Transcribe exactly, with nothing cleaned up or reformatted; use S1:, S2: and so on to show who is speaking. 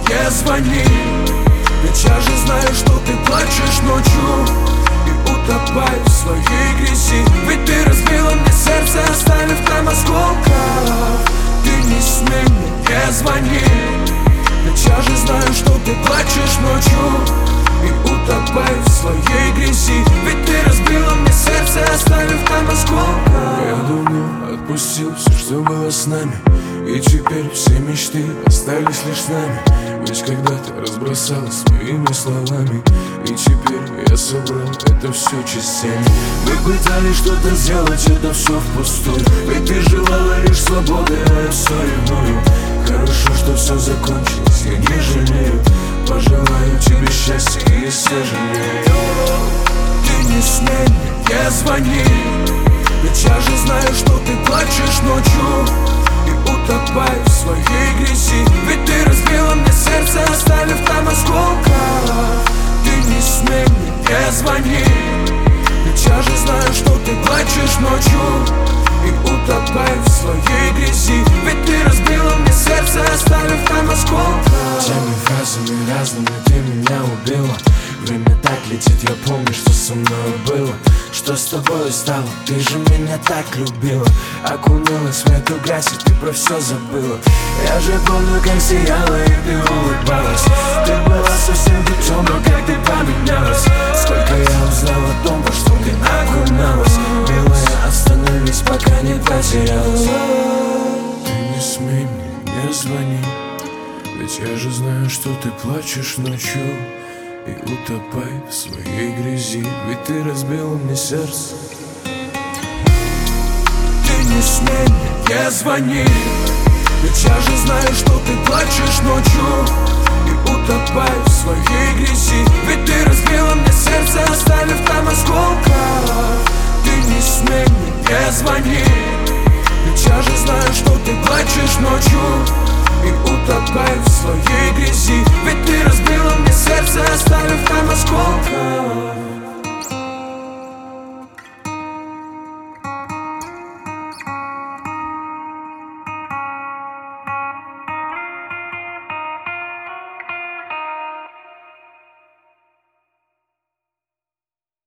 S1: не звони. Ведь я же знаю, что ты плачешь ночью и утопай в своей грязи. Ведь ты разбила мне сердце, оставив там осколков. Ты не смей мне не звони. Ведь я же знаю, что ты плачешь ночью и утопай в своей грязи. Ведь ты разбила мне сердце, оставив там осколков.
S2: Я давно отпустил все, что было с нами, и теперь все мечты остались лишь с нами. Ведь когда-то разбросалась своими словами, и теперь я собрал это все частями. Мы пытались что-то сделать, это все впустую. Ведь ты желала лишь свободы, а я все ревную. Хорошо, что все закончилось, я не жалею. Пожелаю тебе счастья и сожалею.
S1: Ты не смей мне не звони. Ведь я же знаю, что ты плачешь ночью и утопай в своей грязи. Ведь ты разбила мне сердце, оставив там осколков. Ты не смей мне не звони. Ведь я же знаю, что ты плачешь ночью и утопай в своей грязи. Ведь ты разбила мне сердце, оставив там осколков.
S2: Теми фразами разными ты меня убила. Время так летит, я помню, что со мной было. Что с тобой стало, ты же меня так любила. Окунулась в эту грязь, и ты про все забыла. Я же помню, как сияла, и ты улыбалась. Ты была совсем детем, но как ты поменялась. Сколько я узнал о том, во что ты окуналась. Милая, остановись, пока не потерялась. Ты не смей мне не звони. Ведь я же знаю, что ты плачешь ночью и утопай в своей грязи. Ведь ты разбила мне сердце.
S1: Ты не смей мне не звони. Ведь я же знаю, что ты плачешь ночью и утопай в своей грязи. Ведь ты разбила мне сердце, оставив там осколков. Ты не смей мне не звони. Ведь я же знаю, что ты плачешь ночью и утопай в своей грязи. Ведь ты разбила мне сердце,